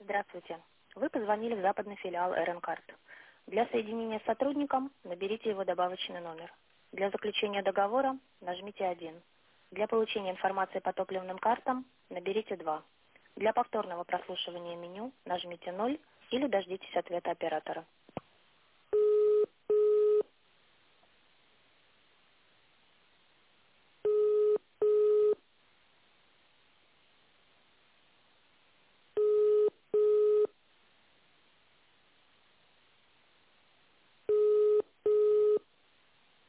Здравствуйте. Вы позвонили в западный филиал РН-карт. Для соединения с сотрудником наберите его добавочный номер. Для заключения договора нажмите 1. Для получения информации по топливным картам наберите 2. Для повторного прослушивания меню нажмите 0 или дождитесь ответа оператора.